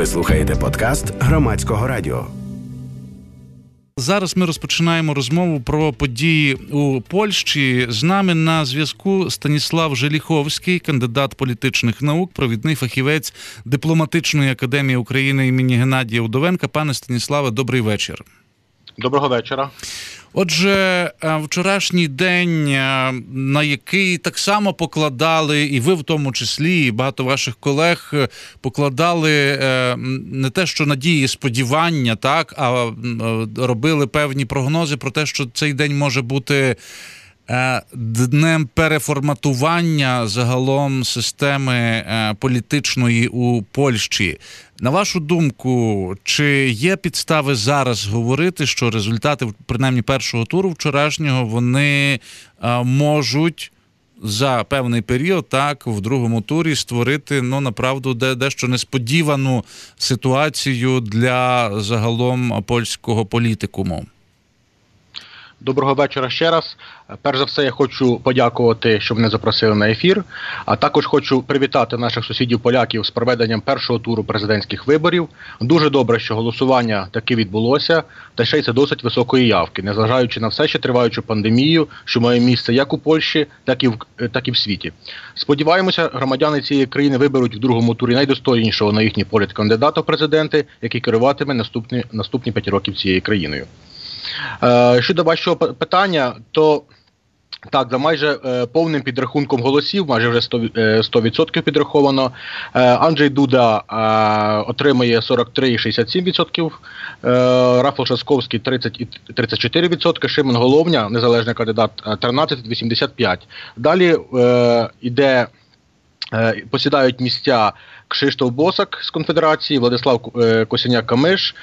Ви слухаєте подкаст Громадського радіо. Зараз ми розпочинаємо розмову про події у Польщі. З нами на зв'язку Станіслав Желіховський, кандидат політичних наук, провідний фахівець Дипломатичної академії України імені Геннадія Удовенка. Пане Станіславе, добрий вечір. Доброго вечора. Отже, вчорашній день, на який так само покладали, і ви в тому числі, і багато ваших колег покладали не те, що надії, сподівання, так, а робили певні прогнози про те, що цей день може бути днем переформатування загалом системи політичної у Польщі. На вашу думку, чи є підстави зараз говорити, що результати, принаймні першого туру вчорашнього, вони можуть за певний період, так, в другому турі створити, направду, дещо несподівану ситуацію для загалом польського політикуму? Доброго вечора ще раз. Перш за все, я хочу подякувати, що мене запросили на ефір, а також хочу привітати наших сусідів-поляків з проведенням першого туру президентських виборів. Дуже добре, що голосування таки відбулося, та ще й це досить високої явки, незважаючи на все ще триваючу пандемію, що має місце як у Польщі, так і в світі. Сподіваємося, громадяни цієї країни виберуть в другому турі найдостойнішого на їхній погляд кандидата в президенти, який керуватиме наступні 5 років цією країною. Щодо вашого питання, то так, за майже повним підрахунком голосів, майже вже 100% підраховано, Анджей Дуда отримує 43,67%, Рафал Трzaskowski 34%, Шимон Головня, незалежний кандидат, 13,85%. Далі посідають місця Кшиштоф Босак з Конфедерації, Владислав Косиняк-Камиш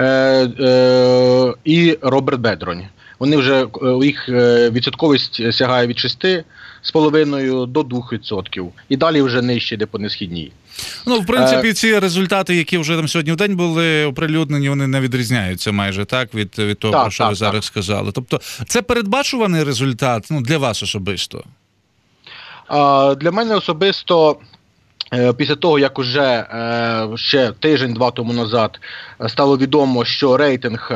і Роберт Бедронь. Вони вже, їх відсотковість сягає від 6,5% до 2%. І далі вже нижче, де по несхідній. В принципі, ці результати, які вже там сьогодні в день були оприлюднені, вони не відрізняються майже, так, від того, про що ви зараз сказали. Тобто, це передбачуваний результат, для вас особисто? Для мене особисто, після того, як уже ще тиждень-два тому назад стало відомо, що рейтинг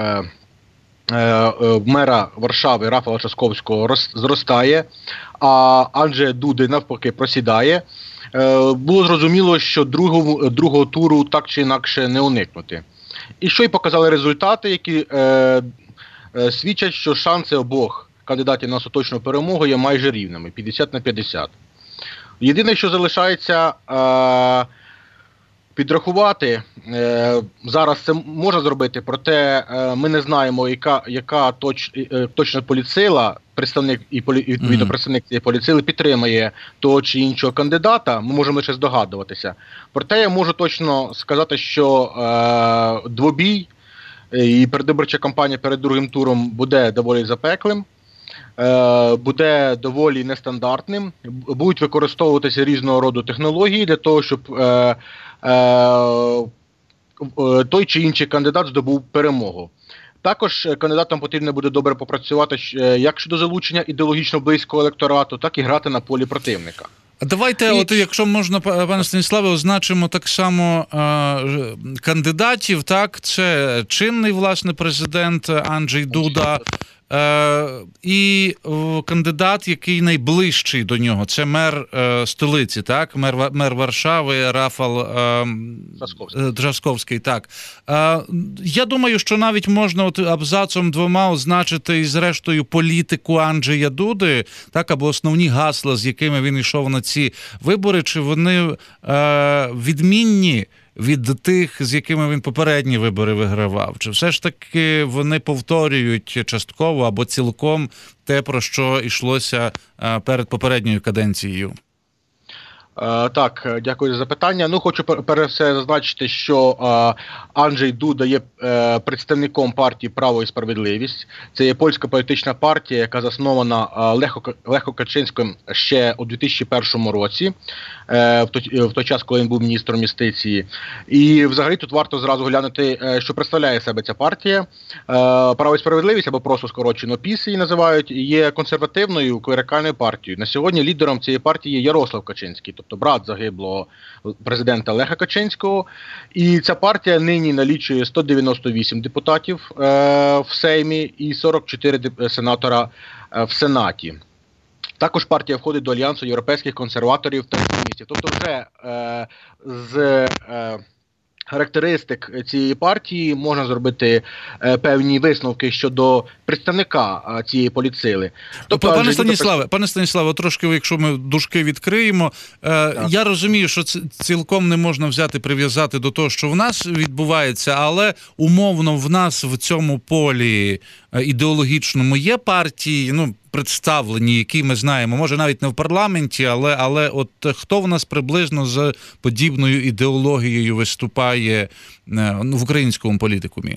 мера Варшави Рафала Трzaskowskiego зростає, а Анджея Дуди навпаки просідає, було зрозуміло, що другого туру так чи інакше не уникнути. І що й показали результати, які свідчать, що шанси обох кандидатів на остаточну перемогу є майже рівними, 50/50. Єдине, що залишається підрахувати, зараз це можна зробити, проте ми не знаємо, яка точно політсила, представник і відповідно представник цієї політсили підтримає того чи іншого кандидата, ми можемо лише здогадуватися. Проте я можу точно сказати, що двобій і передвиборча кампанія перед другим туром буде доволі запеклим, буде доволі нестандартним, будуть використовуватися різного роду технології для того, щоб той чи інший кандидат здобув перемогу. Також кандидатам потрібно буде добре попрацювати як щодо залучення ідеологічно близького електорату, так і грати на полі противника. Давайте, якщо можна, пане Станіславе, означимо так само кандидатів, так, це чинний, власне, президент Анджей Дуда, і кандидат, який найближчий до нього, це мер столиці, так, мер Варшави Рафал Трzaskowski, так. Я думаю, що навіть можна абзацом двома означити і зрештою політику Анджея Дуди, так, або основні гасла, з якими він йшов на ці вибори, чи вони відмінні від тих, з якими він попередні вибори вигравав? Чи все ж таки вони повторюють частково або цілком те, про що йшлося перед попередньою каденцією? Так, дякую за запитання. Хочу перш все зазначити, що Анджей Дуда є представником партії «Право і справедливість». Це є польська політична партія, яка заснована Лехом Качинським ще у 2001 році, в той час, коли він був міністром юстиції. І взагалі тут варто зразу глянути, що представляє себе ця партія. «Право і справедливість», або просто скорочено ПІС її називають, є консервативною клерикальною партією. На сьогодні лідером цієї партії є Ярослав Качинський, тобто брат загиблого президента Леха Качинського. І ця партія нині налічує 198 депутатів в Сеймі і 44 сенатора в Сенаті. Також партія входить до Альянсу європейських консерваторів та реформістів. Тобто вже з характеристик цієї партії можна зробити певні висновки щодо представника цієї політсили. Тобто, Пане Станіславе, трошки, якщо ми дужки відкриємо, я розумію, що це цілком не можна взяти, прив'язати до того, що в нас відбувається, але умовно в нас в цьому полі ідеологічному є партії, представлені, які ми знаємо, може навіть не в парламенті, але от хто в нас приблизно з подібною ідеологією виступає в українському політикумі?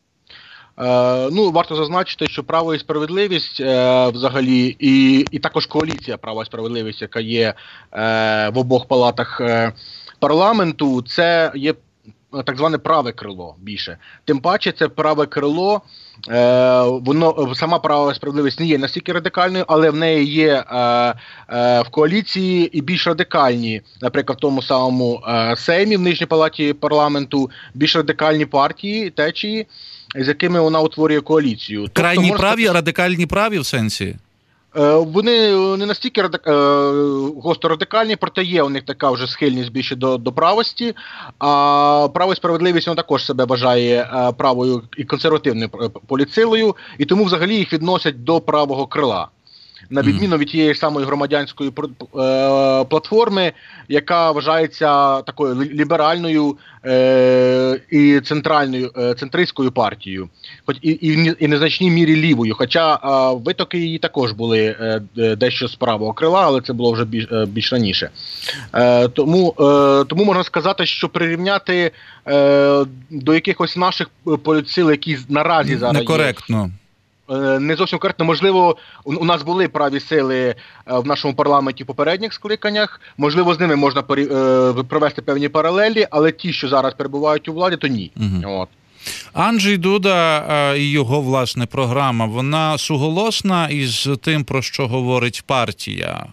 Варто зазначити, що «Право і справедливість» взагалі, і також коаліція «Право і справедливість», яка є в обох палатах парламенту, це є так зване праве крило більше. Тим паче це праве крило, сама «Право і справедливість» не є настільки радикальною, але в неї є в коаліції і більш радикальні, наприклад, в тому самому Сеймі, в нижній палаті парламенту, більш радикальні партії, течії, з якими вона утворює коаліцію. Крайні праві, радикальні праві в сенсі? Вони не настільки гостро радикальні, проте є у них така вже схильність більше до правості, а «Право і справедливість» воно також себе вважає правою і консервативною політсилою, і тому взагалі їх відносять до правого крила. На відміну від тієї самої громадянської платформи, яка вважається такою ліберальною і центристською партією, хоч і в незначній мірі лівою. Хоча витоки її також були дещо з правого крила, але це було вже більш раніше. Тому можна сказати, що прирівняти до якихось наших політсил, які наразі зараз некоректно. Не зовсім коректно. Можливо, у нас були праві сили в нашому парламенті в попередніх скликаннях, можливо, з ними можна провести певні паралелі, але ті, що зараз перебувають у владі, то ні. От. Анджей Дуда і його, власне, програма, вона суголосна із тим, про що говорить партія?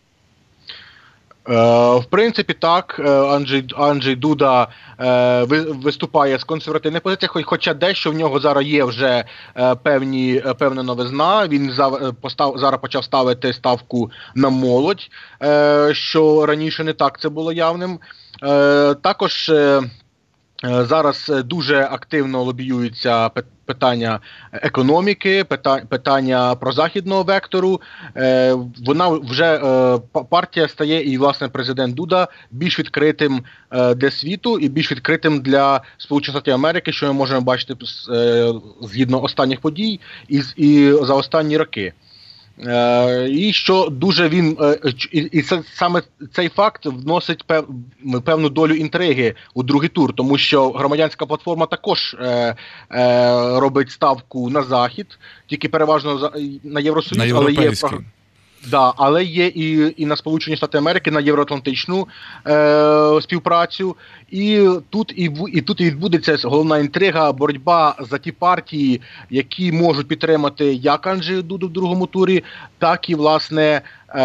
В принципі, так. Анджей Дуда виступає з консервативних позицій, хоча дещо в нього зараз є вже певна новизна. Він зараз почав ставити ставку на молодь, що раніше не так це було явним. Також зараз дуже активно лобіюються питання економіки, питання прозахідного вектору. Вона вже партія стає, і власне президент Дуда, більш відкритим для світу і більш відкритим для Сполучених Штатів Америки, що ми можемо бачити згідно останніх подій і за останні роки. І що дуже саме цей факт вносить певну долю інтриги у другий тур, тому що громадянська платформа також робить ставку на Захід, тільки переважно на Євросоюз, але є і на Сполучені Штати Америки, на євроатлантичну співпрацю. І тут відбудеться головна інтрига, боротьба за ті партії, які можуть підтримати як Анджея Дуду в другому турі, так і, власне,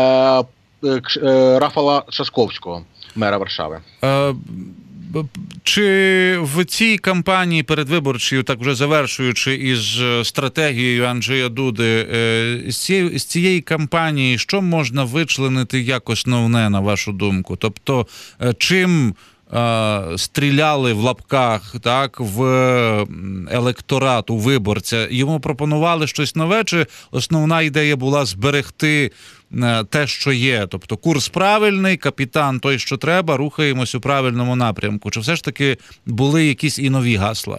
Рафала Трzaskowskiego, мера Варшави. Чи в цій кампанії передвиборчій, так вже завершуючи із стратегією Анджея Дуди, з цієї кампанії що можна вичленити як основне, на вашу думку? Тобто, чим стріляли в лапках, так, в електорат, у виборця? Йому пропонували щось нове, чи основна ідея була зберегти те, що є? Тобто курс правильний, капітан той, що треба, рухаємось у правильному напрямку. Чи все ж таки були якісь і нові гасла?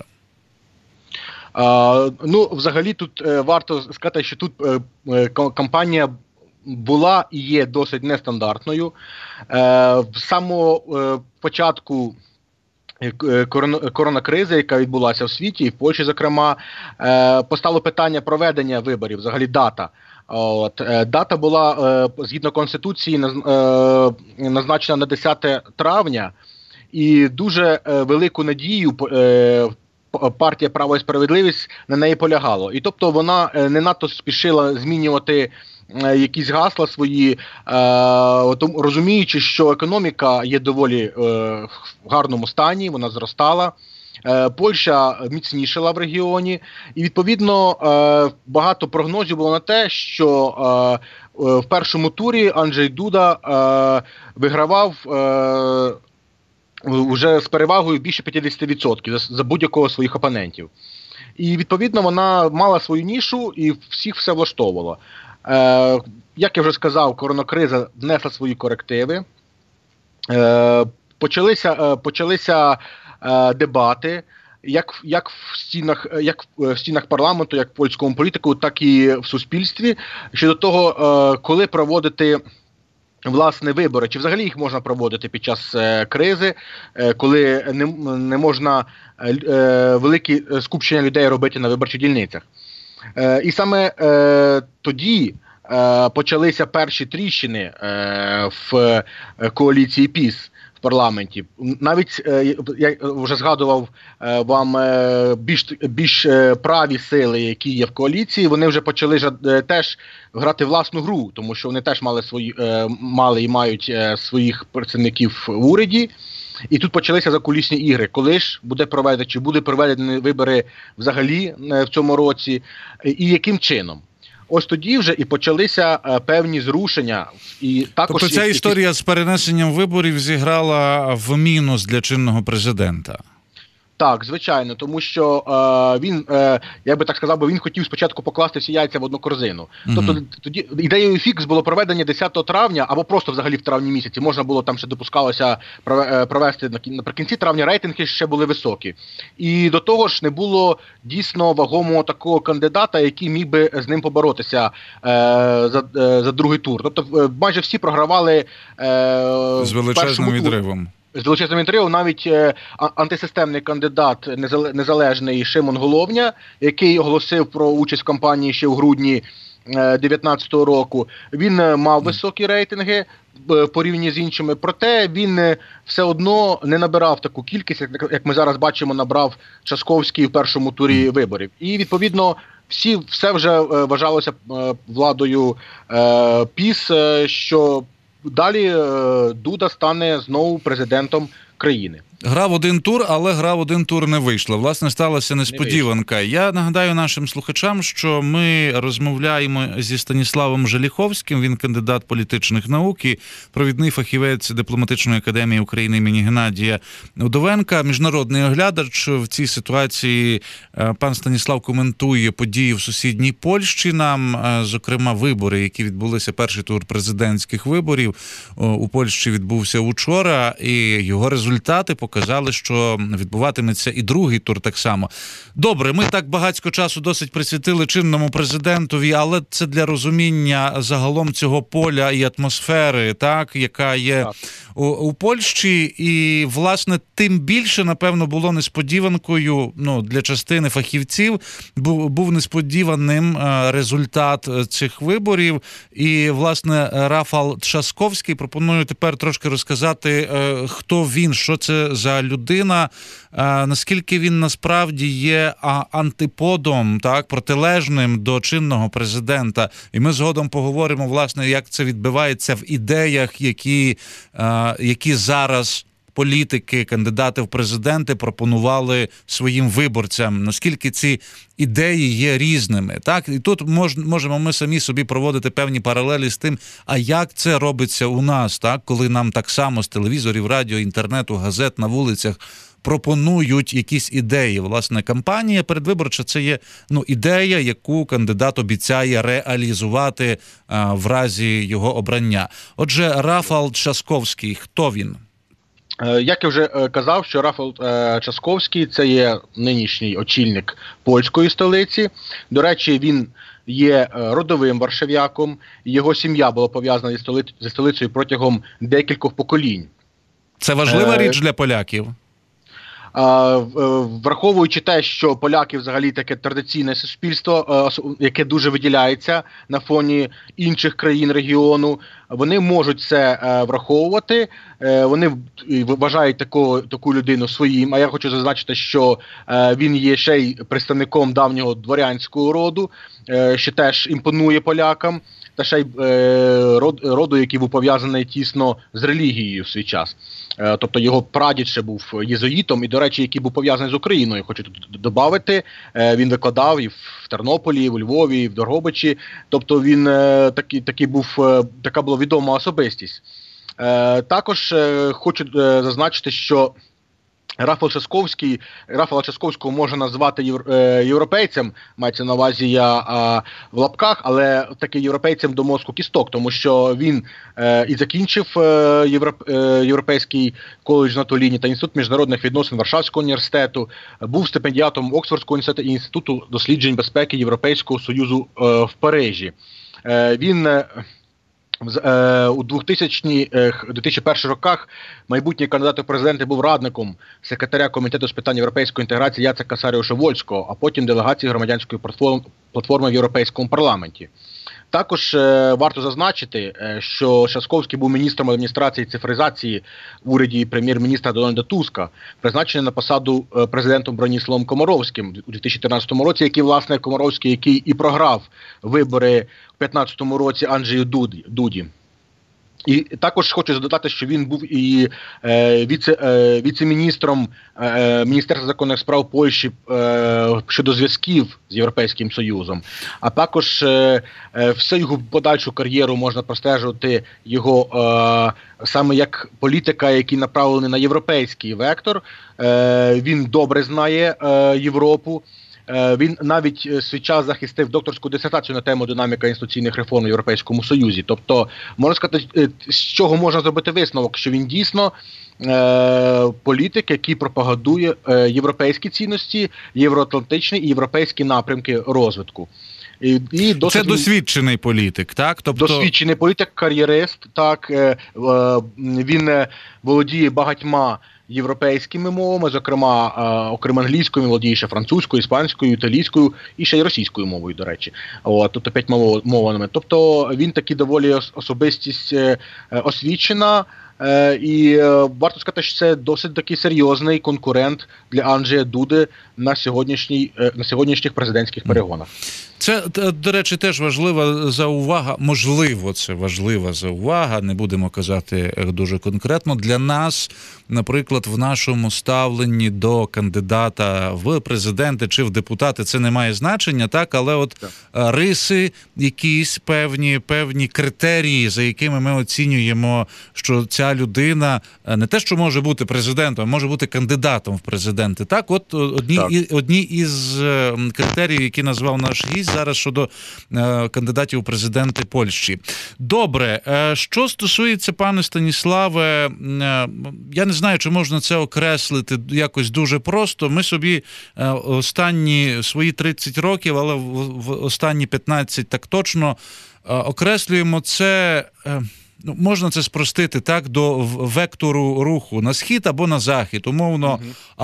Взагалі тут варто сказати, що тут кампанія була і є досить нестандартною. З самого початку коронакризи, яка відбулася в світі, і в Польщі, зокрема, постало питання проведення виборів, взагалі дата. Дата була, згідно Конституції, назначена на 10 травня, і дуже велику надію партія «Право і справедливість» на неї полягало. І тобто вона не надто спішила змінювати якісь гасла свої, розуміючи, що економіка є доволі в гарному стані, вона зростала. Польща міцнішала в регіоні, і відповідно багато прогнозів було на те, що в першому турі Анджей Дуда вигравав вже з перевагою більше 50% за будь-якого своїх опонентів. І відповідно вона мала свою нішу і всіх все влаштовувало. Як я вже сказав, коронакриза внесла свої корективи. Почалися дебати, як в стінах парламенту, як в польському політику, так і в суспільстві, щодо того, коли проводити власне вибори, чи взагалі їх можна проводити під час кризи, коли не можна великі скупчення людей робити на виборчих дільницях. І саме тоді почалися перші тріщини в коаліції ПіС в парламенті. Навіть, я вже згадував вам, більш праві сили, які є в коаліції, вони вже почали теж грати власну гру, тому що вони теж мали і мають своїх представників в уряді. І тут почалися закулісні ігри. Коли ж буде проведено, чи буде проведені вибори взагалі в цьому році, і яким чином? Ось тоді вже і почалися певні зрушення. І також тобто ця історія з перенесенням виборів зіграла в мінус для чинного президента? Так, звичайно, тому що він, я би так сказав, він хотів спочатку покласти всі яйця в одну корзину. Тобто тоді ідеєю фікс було проведення 10 травня, або просто взагалі в травні місяці. Можна було, там ще допускалося провести наприкінці травня, рейтинги ще були високі. І до того ж не було дійсно вагомого такого кандидата, який міг би з ним поборотися за другий тур. Тобто майже всі програвали з величезним відривом. З величезним інтерв'ю навіть антисистемний кандидат незалежний Шимон Головня, який оголосив про участь в кампанії ще в грудні 2019 року, він мав високі рейтинги порівняно з іншими, проте він все одно не набирав таку кількість, як ми зараз бачимо, набрав Часковський в першому турі виборів. І відповідно все вже вважалося владою ПіС, що далі Дуда стане знову президентом країни. Грав один тур, але грав один тур не вийшло. Власне, сталася несподіванка. Я нагадаю нашим слухачам, що ми розмовляємо зі Станіславом Желіховським, він кандидат політичних наук і провідний фахівець Дипломатичної академії України імені Геннадія Удовенка, міжнародний оглядач. В цій ситуації пан Станіслав коментує події в сусідній Польщі нам, зокрема вибори, які відбулися, перший тур президентських виборів у Польщі відбувся учора, і його результати показали, що відбуватиметься і другий тур так само. Добре, ми так багатько часу досить присвятили чинному президентові, але це для розуміння загалом цього поля і атмосфери, так, яка є у Польщі. І, власне, тим більше, напевно, було несподіванкою, для частини фахівців, був несподіваним результат цих виборів. І, власне, Рафал Трzaskowski, пропоную тепер трошки розказати, хто він, що це за людина, наскільки він насправді є антиподом, так, протилежним до чинного президента. І ми згодом поговоримо, власне, як це відбувається в ідеях, які зараз політики, кандидати в президенти пропонували своїм виборцям, наскільки ці ідеї є різними. Так? І тут можемо ми самі собі проводити певні паралелі з тим, а як це робиться у нас, так? Коли нам так само з телевізорів, радіо, інтернету, газет на вулицях пропонують якісь ідеї. Власне, кампанія передвиборча – це є ідея, яку кандидат обіцяє реалізувати в разі його обрання. Отже, Рафал Трzaskowski, хто він? Як я вже казав, що Рафал Трzaskowski – це є нинішній очільник польської столиці. До речі, він є родовим варшавяком, його сім'я була пов'язана зі столицею протягом декількох поколінь. Це важлива річ для поляків? Враховуючи те, що поляки взагалі таке традиційне суспільство, яке дуже виділяється на фоні інших країн регіону, вони можуть це враховувати, вони вважають таку людину своїм, а я хочу зазначити, що він є ще й представником давнього дворянського роду, що теж імпонує полякам. та ще й роду, який був пов'язаний тісно з релігією в свій час. Тобто його прадід ще був єзуїтом, і, до речі, який був пов'язаний з Україною, хочу тут додати. Він викладав і в Тернополі, і у Львові, і в Дрогобичі. Тобто він така була відома особистість. Також хочу зазначити, що Рафала Часковського можна назвати європейцем, мається на увазі я в лапках, але таки європейцем до мозку кісток, тому що він і закінчив Європейський коледж на Толіні та Інститут міжнародних відносин Варшавського університету, був стипендіатом Оксфордського університету і Інституту досліджень безпеки Європейського Союзу в Парижі. Він у 2001 роках майбутній кандидат у президенти був радником секретаря Комітету з питань європейської інтеграції Яцека Саріуша-Вольського, а потім делегації громадянської платформи в Європейському парламенті. Також варто зазначити, що Часковський був міністром адміністрації і цифризації в уряді прем'єр-міністра Дональда Туска, призначений на посаду президентом Броніславом Комаровським у 2013 році, який і програв вибори в 2015 році Анджею Дуді. І також хочу додати, що він був і віце-міністром Міністерства закордонних справ Польщі щодо зв'язків з Європейським Союзом. А також всю його подальшу кар'єру можна простежувати його саме як політика, який направлений на європейський вектор. Він добре знає Європу. Він навіть свій час захистив докторську дисертацію на тему динаміка інституційних реформ в Європейському Союзі. Тобто, можна сказати, з чого можна зробити висновок, що він дійсно політик, який пропагандує європейські цінності, євроатлантичні і європейські напрямки розвитку. Це досвідчений політик, так? Тобто... Досвідчений політик, кар'єрист, так. Він володіє багатьма європейськими мовами, зокрема, окрім англійської, він володіє ще французькою, іспанською, італійською і ще й російською мовою, до речі. Тобто 5 мовами. Тобто він такий доволі особистість освічена, і варто сказати, що це досить такий серйозний конкурент для Анджея Дуди на сьогоднішніх президентських перегонах. Це, до речі, теж важлива заувага, можливо, це важлива заувага, не будемо казати дуже конкретно. Для нас, наприклад, в нашому ставленні до кандидата в президенти чи в депутати це не має значення, так? Але от риси, якісь певні критерії, за якими ми оцінюємо, що ця людина не те, що може бути президентом, а може бути кандидатом в президенти. Так, от одні із критеріїв, які назвав наш гість зараз щодо кандидатів у президенти Польщі. Добре, що стосується, пане Станіславе, я не знаю, чи можна це окреслити якось дуже просто. Ми собі останні свої 30 років, але в останні 15 так точно окреслюємо це... можна це спростити так до вектору руху на схід або на захід, умовно,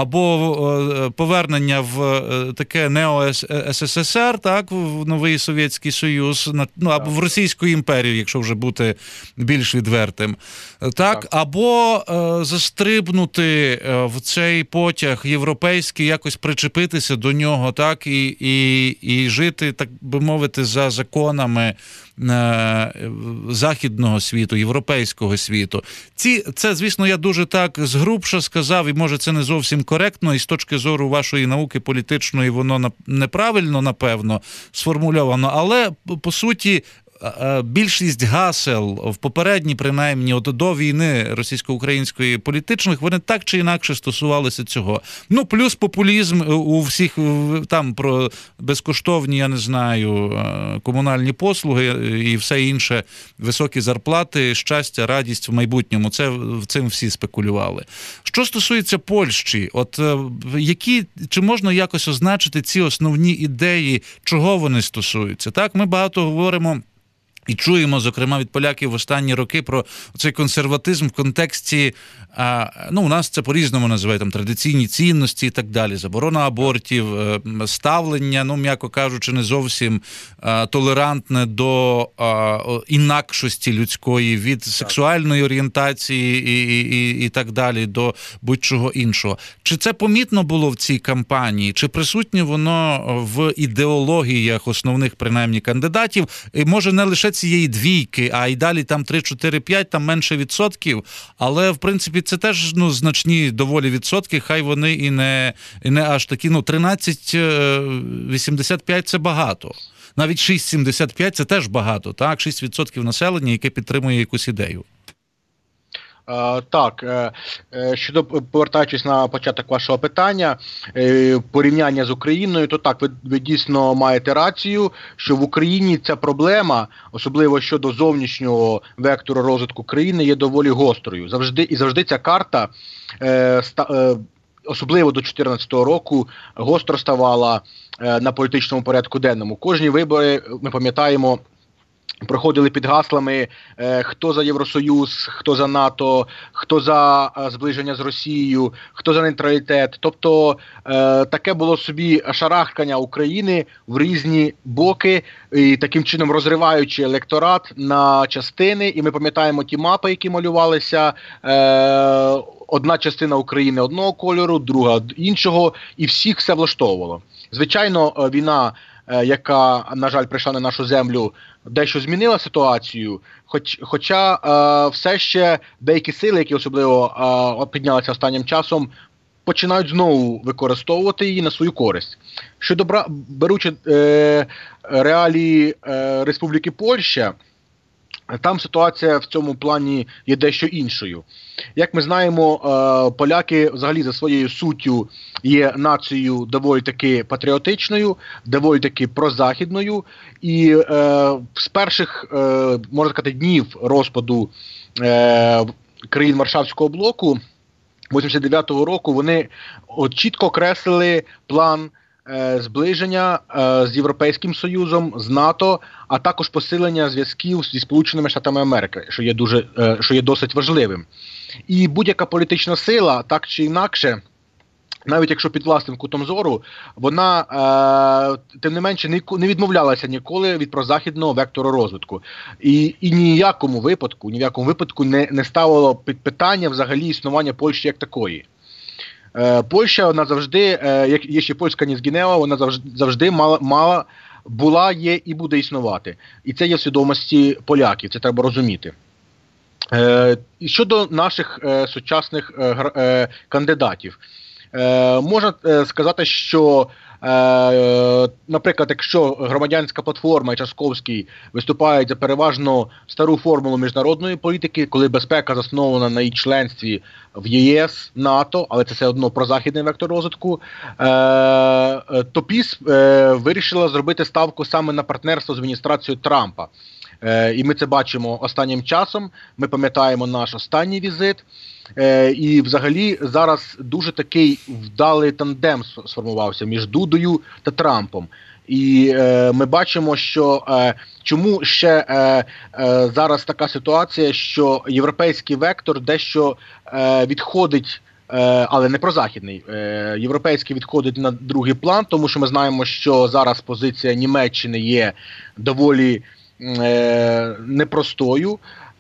або повернення в таке нео-СССР, так, в новий Совєтський Союз, або в Російську імперію, якщо вже бути більш відвертим, так, або застрибнути в цей потяг європейський, якось причепитися до нього, так, і жити, так би мовити, за законами західного світу, європейського світу. Це, звісно, я дуже так згрубше сказав, і може це не зовсім коректно, і з точки зору вашої науки політичної воно неправильно, напевно, сформульовано, але, по суті, більшість гасел в попередні, принаймні, до війни російсько-української політичних, вони так чи інакше стосувалися цього. Ну, плюс популізм у всіх, там, про безкоштовні, я не знаю, комунальні послуги і все інше, високі зарплати, щастя, радість в майбутньому. Цим всі спекулювали. Що стосується Польщі, чи можна якось означити ці основні ідеї, чого вони стосуються? Так, ми багато говоримо і чуємо, зокрема, від поляків в останні роки про цей консерватизм в контексті, у нас це по-різному називають, там, традиційні цінності і так далі, заборона абортів, ставлення, м'яко кажучи, не зовсім толерантне до інакшості людської, від сексуальної орієнтації і так далі, до будь-чого іншого. Чи це помітно було в цій кампанії? Чи присутнє воно в ідеологіях основних, принаймні, кандидатів? І може не лише лише цієї двійки, а й далі там 3, 4, 5, там менше відсотків, але в принципі це теж значні доволі відсотки, хай вони і не аж такі, 13,85 це багато. Навіть 6,75 це теж багато, так? 6% населення, яке підтримує якусь ідею. Так, щодо, повертаючись на початок вашого питання, порівняння з Україною, то так, ви дійсно маєте рацію, що в Україні ця проблема, особливо щодо зовнішнього вектору розвитку країни, є доволі гострою. Завжди ця карта, особливо до 2014 року, гостро ставала на політичному порядку денному. Кожні вибори, ми пам'ятаємо, проходили під гаслами хто за Євросоюз, хто за НАТО, хто за зближення з Росією, хто за нейтралітет. Тобто таке було собі шарахкання України в різні боки, і таким чином розриваючи електорат на частини. І ми пам'ятаємо ті мапи, які малювалися, одна частина України одного кольору, друга іншого, і всіх все влаштовувало. Звичайно, війна, яка, на жаль, прийшла на нашу землю, дещо змінила ситуацію, хоча все ще деякі сили, які особливо піднялися останнім часом, починають знову використовувати її на свою користь. Щодо беручи реалії Республіки Польща, там ситуація в цьому плані є дещо іншою. Як ми знаємо, поляки взагалі за своєю суттю є нацією доволі таки патріотичною, доволі таки прозахідною. І з перших, можна сказати, днів розпаду країн Варшавського блоку 89-го року вони чітко окреслили план зближення з Європейським Союзом, з НАТО, а також посилення зв'язків зі Сполученими Штатами Америки, що є досить важливим. І будь-яка політична сила, так чи інакше, навіть якщо під власним кутом зору, вона, тим не менше, не відмовлялася ніколи від прозахідного вектору розвитку. І ні в якому випадку не ставило під питання взагалі існування Польщі як такої. Польща, вона завжди, є ще польська Ніцгінева, вона завжди була, є і буде існувати. І це є в свідомості поляків, це треба розуміти. І щодо наших сучасних кандидатів, можна сказати, що, наприклад, якщо громадянська платформа і Часковський виступають за переважно стару формулу міжнародної політики, коли безпека заснована на її членстві в ЄС, НАТО, але це все одно прозахідний вектор розвитку, то ПіС вирішила зробити ставку саме на партнерство з адміністрацією Трампа. І ми це бачимо останнім часом, ми пам'ятаємо наш останній візит. І взагалі зараз дуже такий вдалий тандем сформувався між Дудою та Трампом. І ми бачимо, що чому ще зараз така ситуація, що європейський вектор дещо відходить, але не прозахідний. Європейський відходить на другий план, тому що ми знаємо, що зараз позиція Німеччини є доволі непростою.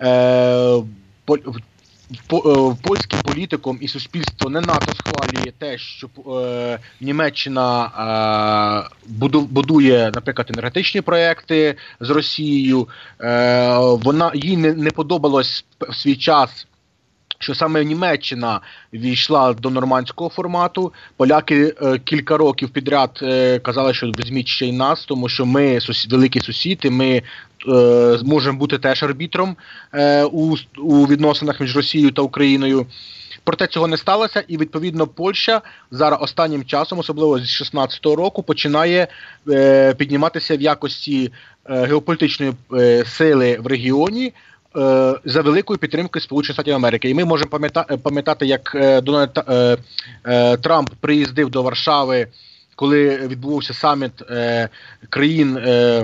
Польським політиком і суспільство не надто схвалює те, що Німеччина будує, наприклад, енергетичні проекти з Росією. Їй не подобалось в свій час, що саме Німеччина війшла до нормандського формату. Поляки кілька років підряд казали, що візьміть ще й нас, тому що ми великий сусід, і ми можемо бути теж арбітром у відносинах між Росією та Україною. Проте цього не сталося, і відповідно Польща зараз останнім часом, особливо з 2016 року, починає підніматися в якості геополітичної сили в регіоні за великою підтримкою Сполучених Штатів Америки. І ми можемо пам'ятати, як Дональд Трамп приїздив до Варшави, коли відбувався саміт країн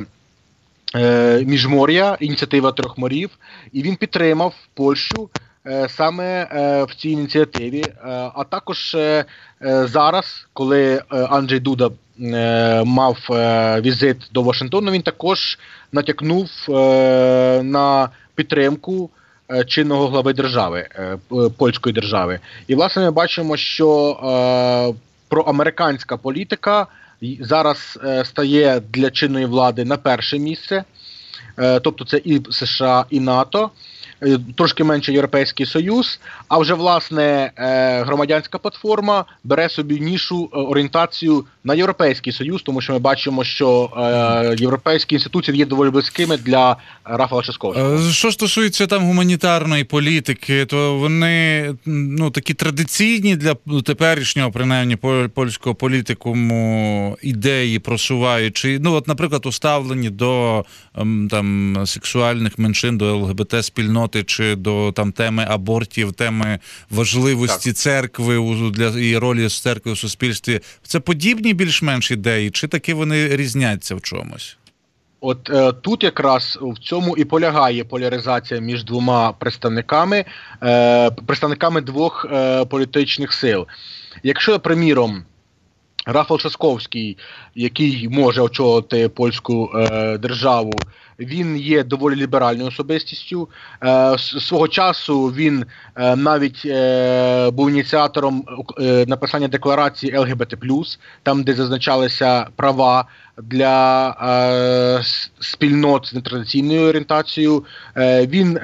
Міжмор'я, ініціатива трьох морів, і він підтримав Польщу саме в цій ініціативі. А також зараз, коли Анджей Дуда мав візит до Вашингтону, він також натякнув на підтримку чинного глави держави, польської держави. І, власне, ми бачимо, що проамериканська політика зараз стає для чинної влади на перше місце. тобто це і США, і НАТО, трошки менше Європейський Союз, а вже, власне, громадянська платформа бере собі нішу, орієнтацію на Європейський Союз, тому що ми бачимо, що європейські інституції є доволі близькими для Рафала Часковського. Що стосується там гуманітарної політики, то вони такі традиційні для теперішнього, принаймні, польського політикуму ідеї просувають. Чи, наприклад, уставлені до там сексуальних меншин, до ЛГБТ-спільноти, чи до там теми абортів, теми важливості церкви і ролі церкви у суспільстві. Це подібні більш-менш ідеї, чи таки вони різняться в чомусь? От тут якраз в цьому і полягає поляризація між двома представниками двох політичних сил. Якщо, приміром, Рафал Часковський, який може очолити польську державу, він є доволі ліберальною особистістю. Свого часу він навіть був ініціатором написання декларації ЛГБТ+, там, де зазначалися права для спільнот з нетрадиційною орієнтацією. Він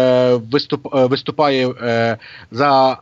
виступає за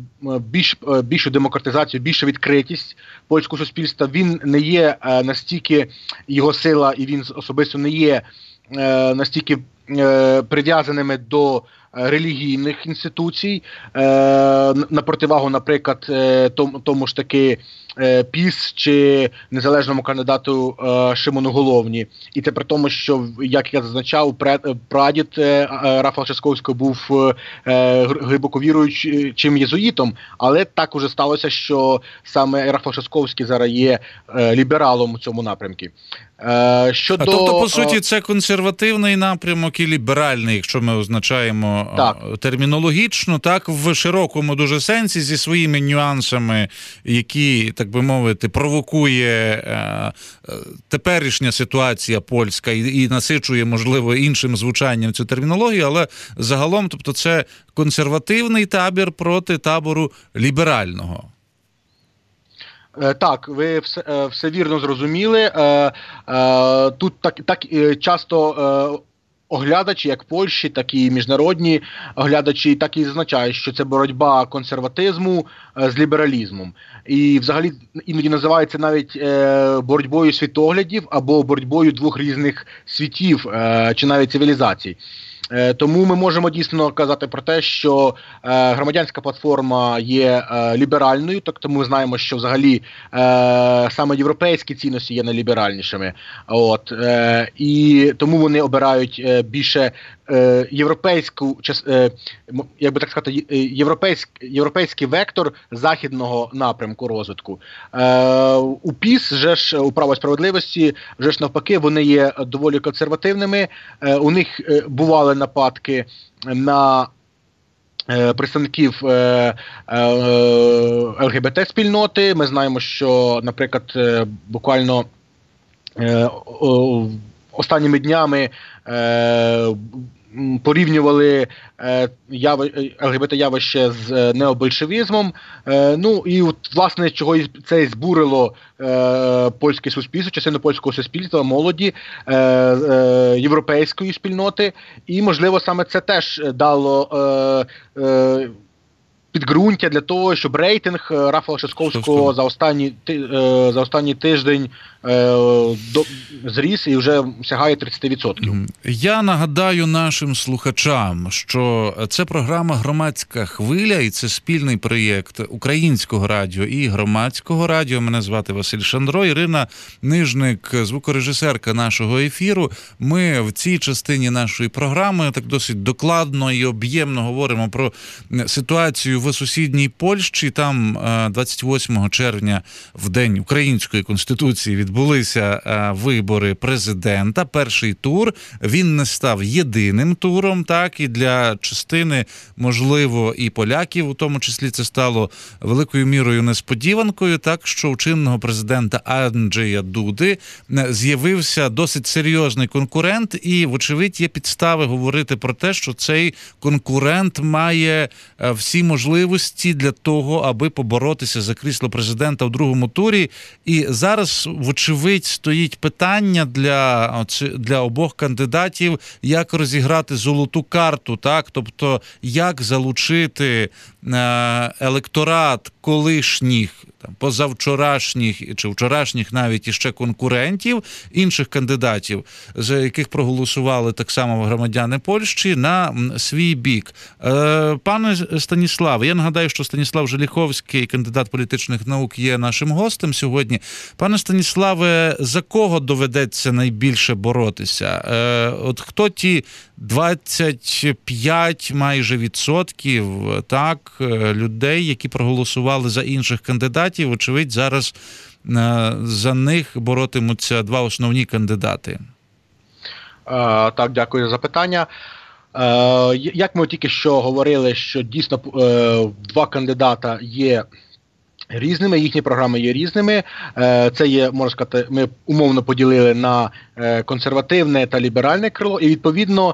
більшу демократизацію, більшу відкритість польського суспільства. Він не є настільки, його сила і він особисто не є настільки прив'язаними до релігійних інституцій, на противагу, наприклад, тому ж таки ПіС чи незалежному кандидату Шимону Головні. І це при тому, що, як я зазначав, прадід Рафала Часковського був глибоко віруючим єзуїтом, але так уже сталося, що саме Рафал Часковський зараз є лібералом у цьому напрямку. Тобто, по суті, це консервативний напрямок і ліберальний, якщо ми означаємо термінологічно, так, в широкому дуже сенсі, зі своїми нюансами, які, так би мовити, провокує теперішня ситуація польська і насичує, можливо, іншим звучанням цю термінологію, але загалом, тобто, це консервативний табір проти табору ліберального. Так, ви все вірно зрозуміли. Тут так часто оглядачі, як в Польщі, так і міжнародні оглядачі, так і зазначають, що це боротьба консерватизму з лібералізмом. І взагалі іноді називається навіть боротьбою світоглядів або боротьбою двох різних світів чи навіть цивілізацій. Тому ми можемо дійсно казати про те, що громадянська платформа є ліберальною, тобто ми знаємо, що взагалі саме європейські цінності є найліберальнішими. І тому вони обирають більше європейську, як би так сказати, європейський вектор західного напрямку розвитку. У ПіС, у Право і справедливості, вже ж навпаки, вони є доволі консервативними. У них бували нападки на представників ЛГБТ-спільноти. Ми знаємо, що, наприклад, буквально останніми днями порівнювали ЛГБТ-явище з необольшевізмом. І, власне, чого це і збурило польське суспільство, частину польського суспільства, молоді, європейської спільноти. І, можливо, саме це теж дало підґрунтя для того, щоб рейтинг Рафала Часковського за останній тиждень зріс і вже сягає 30%. Я нагадаю нашим слухачам, що це програма «Громадська хвиля» і це спільний проєкт Українського радіо і Громадського радіо. Мене звати Василь Шандро, Ірина Нижник, звукорежисерка нашого ефіру. Ми в цій частині нашої програми так досить докладно і об'ємно говоримо про ситуацію в сусідній Польщі. Там 28 червня, в День Української Конституції, відбулися вибори президента. Перший тур. Він не став єдиним туром, так, і для частини, можливо, і поляків, у тому числі, це стало великою мірою несподіванкою, так, що у чинного президента Анджея Дуди з'явився досить серйозний конкурент, і, вочевидь, є підстави говорити про те, що цей конкурент має всі можливості для того, аби поборотися за крісло президента у другому турі. І зараз, вочевидь, вочевидь, стоїть питання для обох кандидатів, як розіграти золоту карту, так? Тобто, як залучити електорат колишніх, позавчорашніх чи вчорашніх навіть іще конкурентів, інших кандидатів, за яких проголосували так само громадяни Польщі, на свій бік. Пане Станіславе, я нагадаю, що Станіслав Желіховський, кандидат політичних наук, є нашим гостем сьогодні. Пане Станіславе, за кого доведеться найбільше боротися? От хто ті 25 майже відсотків, так, людей, які проголосували за інших кандидатів, очевидь, зараз за них боротимуться два основні кандидати? Так, дякую за запитання. Як ми тільки що говорили, що дійсно два кандидата є різними, їхні програми є різними. Це є, можна сказати, ми умовно поділили на консервативне та ліберальне крило, і відповідно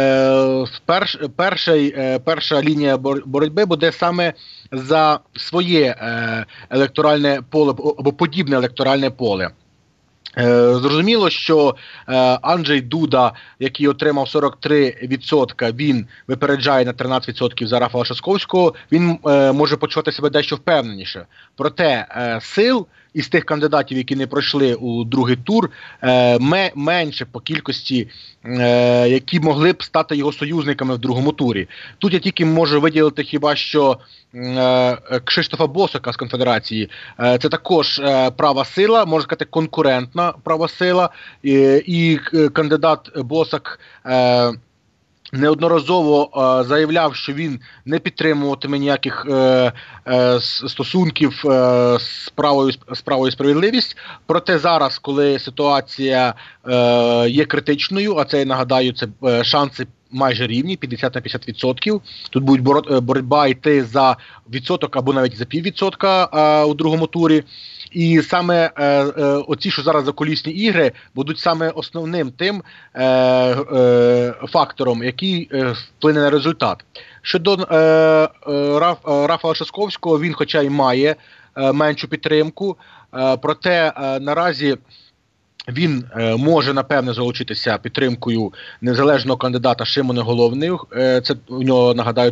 перша лінія боротьби буде саме за своє електоральне поле або подібне електоральне поле. Зрозуміло, що Анджей Дуда, який отримав 43%, він випереджає на 13% за Рафала Трzaskowskiego, він може почувати себе дещо впевненіше. Проте сил із тих кандидатів, які не пройшли у другий тур, менше по кількості, які могли б стати його союзниками в другому турі. Тут я тільки можу виділити хіба що Кшиштофа Босака з Конфедерації. Це також права сила, можна сказати, конкурентна права сила. І кандидат Босак неодноразово заявляв, що він не підтримуватиме ніяких стосунків з правою і справедливість. Проте зараз, коли ситуація є критичною, а це, я нагадаю, це шанси майже рівні, 50 на 50%. Тут буде боротьба йти за відсоток або навіть за піввідсотка у другому турі. І саме оці, що зараз закулісні ігри, будуть саме основним тим фактором, який вплине на результат. Щодо Рафала Трzaskowskiego, він хоча й має меншу підтримку, проте наразі він може, напевне, залучитися підтримкою незалежного кандидата Шимона Головни. Це у нього, нагадаю,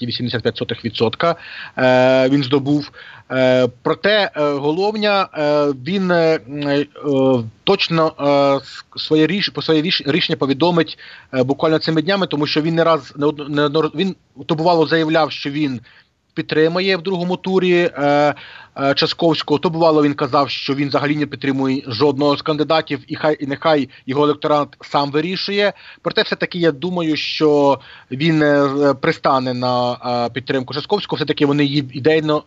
13,85% він здобув. Проте Головня, він точно своє рішення повідомить буквально цими днями, тому що він не раз, він то бувало заявляв, що він підтримує в другому турі Трzaskowskiego, то бувало він казав, що він взагалі не підтримує жодного з кандидатів, і нехай його електорат сам вирішує. Проте все-таки я думаю, що він пристане на підтримку Трzaskowskiego, все-таки вони ідейно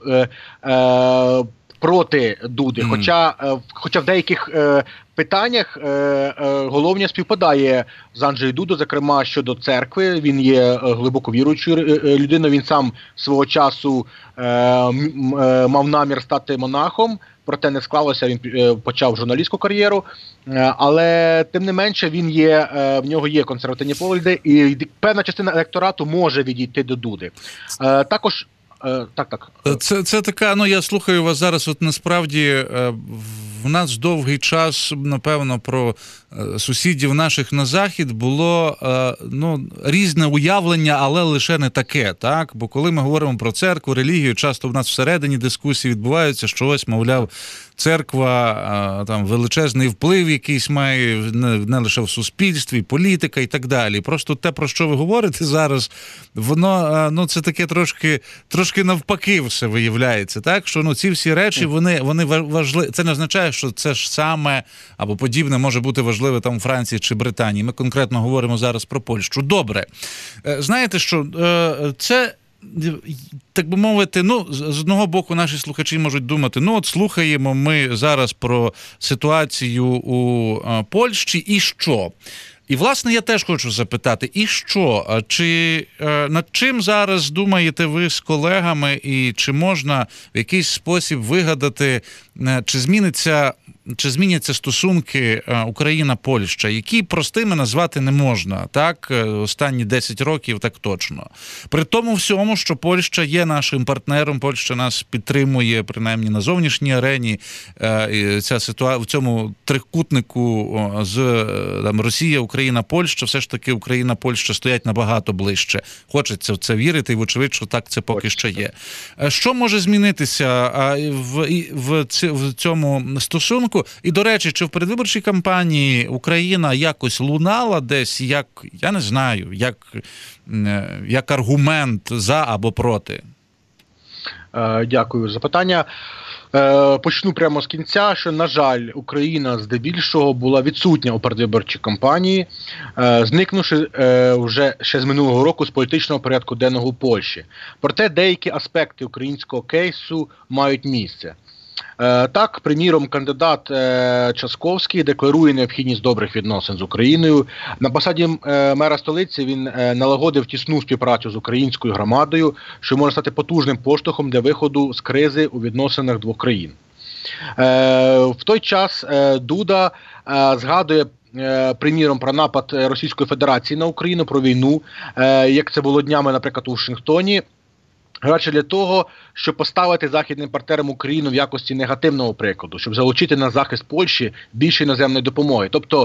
проти Дуди. Хоча в деяких питаннях Головня співпадає з Анджеєм Дудою, зокрема щодо церкви. Він є глибоко віруючою людиною, він сам свого часу мав намір стати монахом, проте не склалося, він почав журналістську кар'єру, але тим не менше в нього є консервативні погляди, і певна частина електорату може відійти до Дуди. Також так. Це така, я слухаю вас зараз, от насправді в нас довгий час, напевно, про сусідів наших на захід було різне уявлення, але лише не таке, так? Бо коли ми говоримо про церкву, релігію, часто в нас всередині дискусії відбуваються, що ось, мовляв, церква там величезний вплив якийсь має не лише в суспільстві, політика і так далі. Просто те, про що ви говорите зараз, воно це таке трошки навпаки все виявляється, так? Що ці всі речі, вони важливі. Це не означає, що це ж саме або подібне може бути важливе там у Франції чи Британії. Ми конкретно говоримо зараз про Польщу. Добре. Знаєте що, це, так би мовити, з одного боку наші слухачі можуть думати, от слухаємо ми зараз про ситуацію у Польщі, і що? І, власне, я теж хочу запитати, і що? Чи над чим зараз думаєте ви з колегами, і чи можна в якийсь спосіб вигадати, чи зміниться чи зміняться стосунки Україна-Польща, які простими назвати не можна, так, останні 10 років так точно. При тому всьому, що Польща є нашим партнером, Польща нас підтримує, принаймні на зовнішній арені, ця ситуація в цьому трикутнику з там, Росія, Україна, Польща, все ж таки Україна, Польща стоять набагато ближче. Хочеться в це вірити, і вочевидь, що так це поки що є. Що може змінитися в цьому стосунку? І, до речі, чи в передвиборчій кампанії Україна якось лунала десь, як, я не знаю, як аргумент за або проти? Дякую за питання. Почну прямо з кінця, що, на жаль, Україна здебільшого була відсутня у передвиборчій кампанії, зникнувши вже ще з минулого року з політичного порядку денного у Польщі. Проте деякі аспекти українського кейсу мають місце. Так, приміром, кандидат Часковський декларує необхідність добрих відносин з Україною. На посаді мера столиці він налагодив тісну співпрацю з українською громадою, що може стати потужним поштовхом для виходу з кризи у відносинах двох країн. В той час Дуда згадує, приміром, про напад Російської Федерації на Україну, про війну, як це було днями, наприклад, у Вашингтоні, радше для того, щоб поставити західним партнерам Україну в якості негативного прикладу, щоб залучити на захист Польщі більше іноземної допомоги. Тобто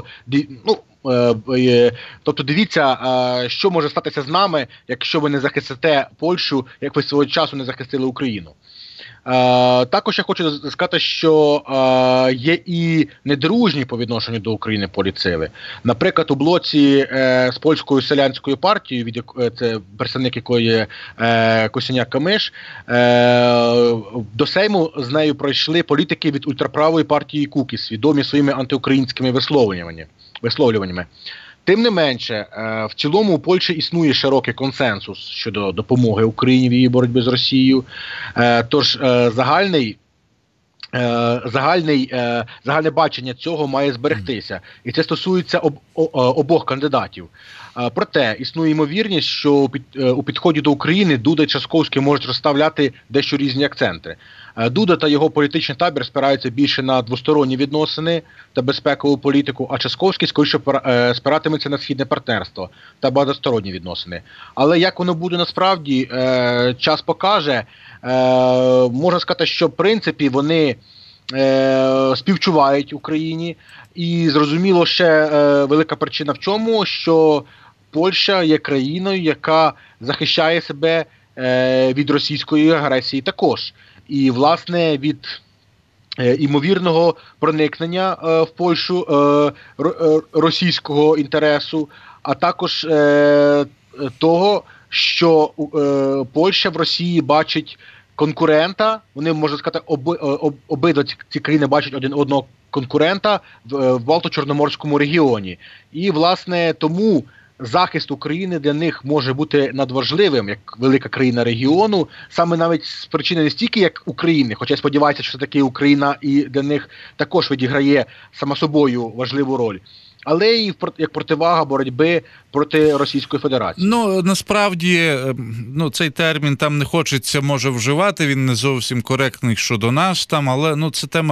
дивіться, що може статися з нами, якщо ви не захистите Польщу, як ви свого часу не захистили Україну. Також я хочу сказати, що є і недружні по відношенню до України політсили. Наприклад, у блоці з Польською селянською партією, це представник якої Косиняк-Камиш, до Сейму з нею пройшли політики від ультраправої партії Кукіс, відомі своїми антиукраїнськими висловлюваннями. Тим не менше, в цілому у Польщі існує широкий консенсус щодо допомоги Україні в її боротьбі з Росією. Тож загальне бачення цього має зберегтися. І це стосується обох кандидатів. Проте існує ймовірність, що у підході до України Дуда і Часковський можуть розставляти дещо різні акценти. Дуда та його політичний табір спираються більше на двосторонні відносини та безпекову політику, а Часковський скоріше спиратиметься на східне партнерство та багатосторонні відносини. Але як воно буде насправді, час покаже. Можна сказати, що в принципі вони співчувають Україні. І зрозуміло, ще велика причина в чому, що Польща є країною, яка захищає себе від російської агресії також. І, власне, від імовірного проникнення в Польщу російського інтересу, а також того, що Польща в Росії бачить конкурента, вони, можна сказати, обидва ці країни бачать один одного конкурента в Балто-Чорноморському регіоні. І, власне, тому захист України для них може бути надважливим, як велика країна регіону, саме навіть з причини не стільки, як України, хоча я сподіваюся, що таки Україна і для них також відіграє сама собою важливу роль, але і як противага боротьби проти Російської Федерації. Ну, насправді, цей термін там не хочеться, може, вживати, він не зовсім коректний щодо нас там, але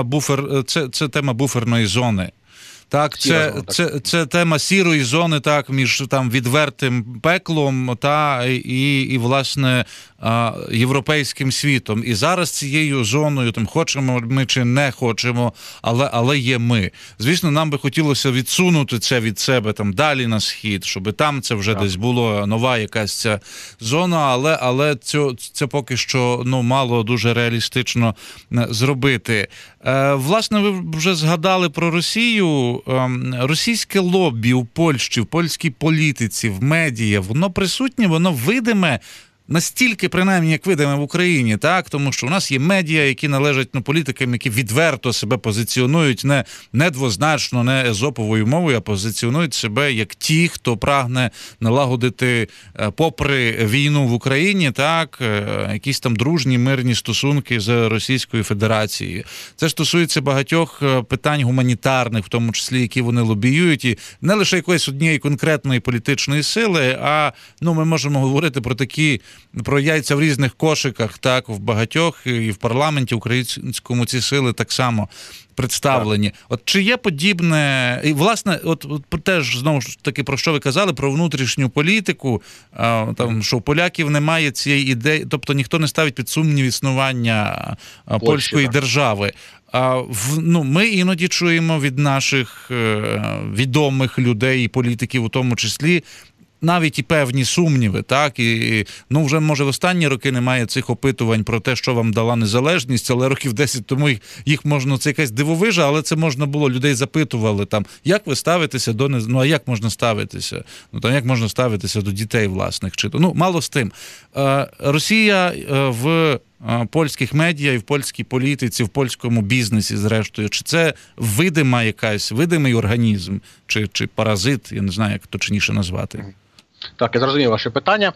це тема буферної зони. Так, це тема сірої зони, так, між там відвертим пеклом та і власне європейським світом. І зараз цією зоною, там, хочемо ми чи не хочемо, але є ми. Звісно, нам би хотілося відсунути це від себе там далі на схід, щоб там це вже десь було нова якась ця зона, але це поки що мало дуже реалістично зробити. Власне, ви вже згадали про Росію. Російське лобі у Польщі, в польській політиці, в медіа, воно присутнє, воно видиме, настільки, принаймні, як видиме в Україні, так? Тому що у нас є медіа, які належать політикам, які відверто себе позиціонують не двозначно, не езоповою мовою, а позиціонують себе як ті, хто прагне налагодити, попри війну в Україні, так, якісь там дружні, мирні стосунки з Російською Федерацією. Це стосується багатьох питань гуманітарних, в тому числі, які вони лобіюють, і не лише якоїсь однієї конкретної політичної сили, а ми можемо говорити про такі про яйця в різних кошиках, так, в багатьох, і в парламенті українському ці сили так само представлені. Так. От чи є подібне, і власне, от теж, знову ж таки, про що ви казали, про внутрішню політику, там, що у поляків немає цієї ідеї, тобто ніхто не ставить під сумнів існування польської держави. Ми іноді чуємо від наших відомих людей і політиків у тому числі навіть і певні сумніви, так, і вже, може, в останні роки немає цих опитувань про те, що вам дала незалежність, але років 10 тому їх можна, це якась дивовижа, але це можна було, людей запитували, там, як ви ставитеся до, а як можна ставитися? Як можна ставитися до дітей власних? Мало з тим. Росія в польських медіа і в польській політиці, в польському бізнесі, зрештою, чи це видимий організм, чи паразит, я не знаю, як точніше назвати. Так, я зрозумів ваше питання.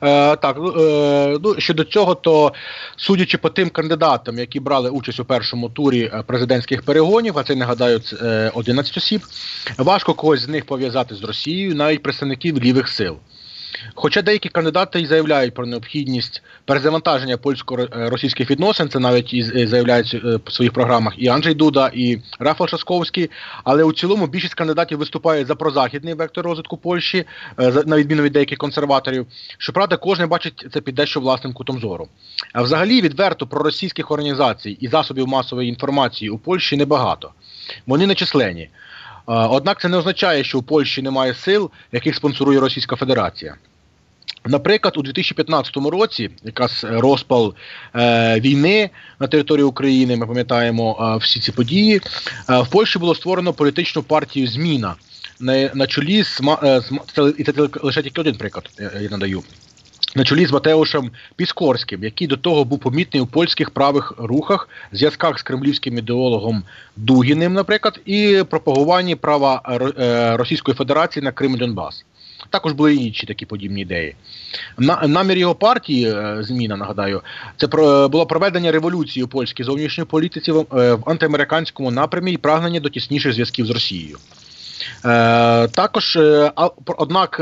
Щодо цього, то судячи по тим кандидатам, які брали участь у першому турі президентських перегонів, а це, нагадаю, 11 осіб, важко когось з них пов'язати з Росією, навіть представників лівих сил. Хоча деякі кандидати і заявляють про необхідність перезавантаження польсько-російських відносин, це навіть і заявляють в своїх програмах і Анджей Дуда, і Рафал Трzaskowski, але у цілому більшість кандидатів виступає за прозахідний вектор розвитку Польщі, на відміну від деяких консерваторів. Щоправда, кожен бачить це під дещо власним кутом зору. А взагалі відверто проросійських організацій і засобів масової інформації у Польщі небагато. Вони нечисленні. Однак це не означає, що у Польщі немає сил, яких спонсорує Російська Федерація. Наприклад, у 2015 році, якраз розпал війни на території України, ми пам'ятаємо всі ці події, в Польщі було створено політичну партію «Зміна» на чолі і це лише тільки один приклад, я надаю, на чолі з Матеушем Піскорським, який до того був помітний у польських правих рухах, зв'язках з кремлівським ідеологом Дугіним, наприклад, і пропагуванні права Російської Федерації на Крим і Донбас. Також були і інші такі подібні ідеї. Намір його партії, «Зміна», нагадаю, це було проведення революції у польській зовнішній політиці в антиамериканському напрямі і прагнення до тісніших зв'язків з Росією. Однак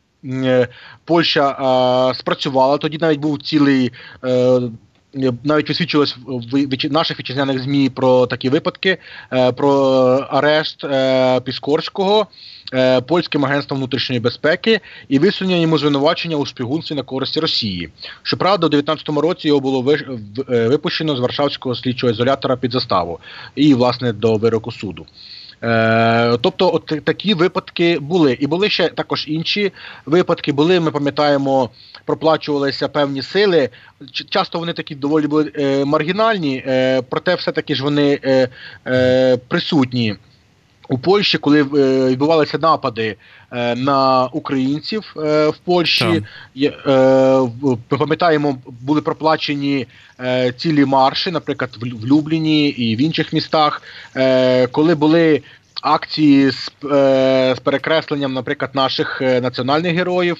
Польща спрацювала, тоді навіть був цілий, навіть висвічувалось в наших вітчизняних ЗМІ про такі випадки, про арешт Піскорського польським агентством внутрішньої безпеки і висунення йому звинувачення у шпигунстві на користь Росії. Щоправда, у 2019 році його було випущено з Варшавського слідчого ізолятора під заставу і, власне, до вироку суду. Тобто от такі випадки були. І були ще також інші випадки. Були, ми пам'ятаємо, проплачувалися певні сили. Часто вони такі доволі були маргінальні, проте все-таки ж вони присутні у Польщі, коли відбувалися напади на українців в Польщі. Ми пам'ятаємо, були проплачені цілі марші, наприклад, в Любліні і в інших містах, коли були акції з перекресленням, наприклад, наших національних героїв,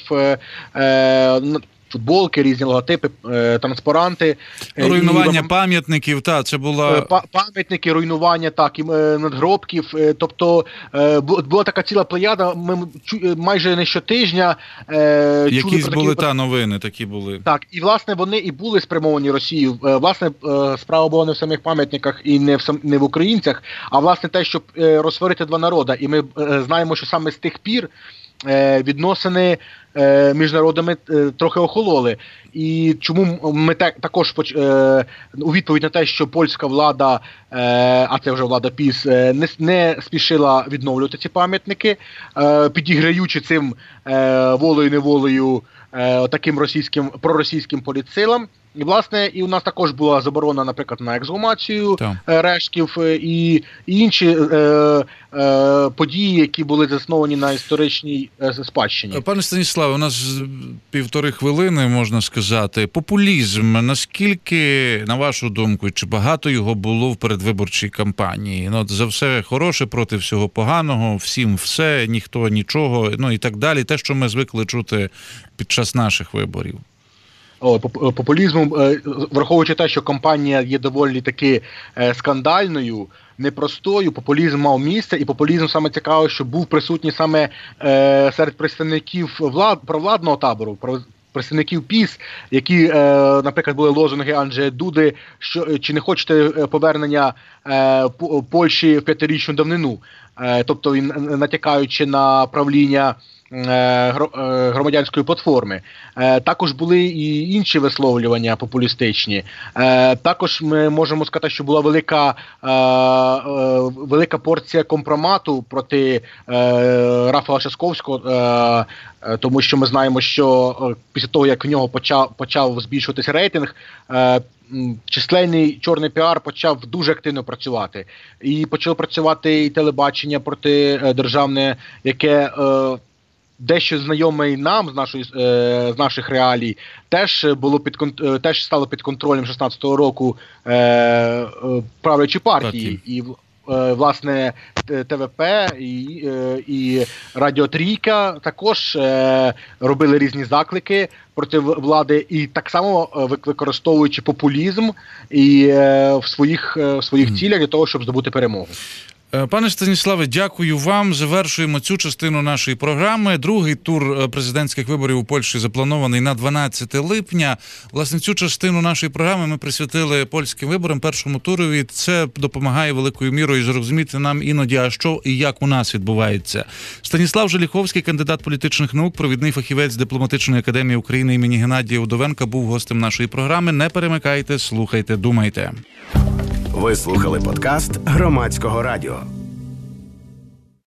футболки, різні логотипи, транспаранти. Руйнування пам'ятників, це була... Пам'ятники, руйнування, і надгробків. Тобто була така ціла плеяда, ми майже не щотижня якісь були новини, такі були. Так, і власне вони і були спрямовані Росією. Власне, справа була не в самих пам'ятниках і не в українцях, а власне те, щоб розсварити два народи. І ми знаємо, що саме з тих пір відносини між народами трохи охололи. І чому ми також у відповідь на те, що польська влада, а це вже влада ПіС, не спішила відновлювати ці пам'ятники, підіграючи цим волею-неволею таким проросійським політсилам. І, власне, і у нас також була заборона, наприклад, на ексгумацію рештків і інші події, які були засновані на історичній спадщині. Пане Станіславе, у нас 1,5 хвилини, можна сказати. Популізм, наскільки, на вашу думку, чи багато його було в передвиборчій кампанії? За все хороше проти всього поганого, всім все, ніхто нічого, і так далі. Те, що ми звикли чути під час наших виборів. Популізмом, враховуючи те, що кампанія є доволі таки скандальною, непростою, популізм мав місце, і популізм саме цікаво, що був присутній саме серед представників провладного табору, представників ПіС, які, наприклад, були лозунги Анджея Дуди, що чи не хочете повернення Польщі в 5-річну давнину, тобто він натякаючи на правління громадянської платформи. Також були і інші висловлювання популістичні. Також ми можемо сказати, що була велика порція компромату проти Рафала Часковського, тому що ми знаємо, що після того, як в нього почав збільшуватися рейтинг, численний чорний піар почав дуже активно працювати. І почало працювати і телебачення протидержавне, яке дещо знайомий нам з наших реалій, теж стало під контролем 16-го року правлячої партії. І власне ТВП і Радіо Трійка також робили різні заклики проти влади, і так само використовуючи популізм і в своїх цілях для того, щоб здобути перемогу. Пане Станіславе, дякую вам. Завершуємо цю частину нашої програми. Другий тур президентських виборів у Польщі запланований на 12 липня. Власне, цю частину нашої програми ми присвятили польським виборам, першому туру, і це допомагає великою мірою зрозуміти нам іноді, а що і як у нас відбувається. Станіслав Желіховський, кандидат політичних наук, провідний фахівець Дипломатичної академії України імені Геннадія Удовенка, був гостем нашої програми. Не перемикайте, слухайте, думайте. Ви слухали подкаст Громадського радіо.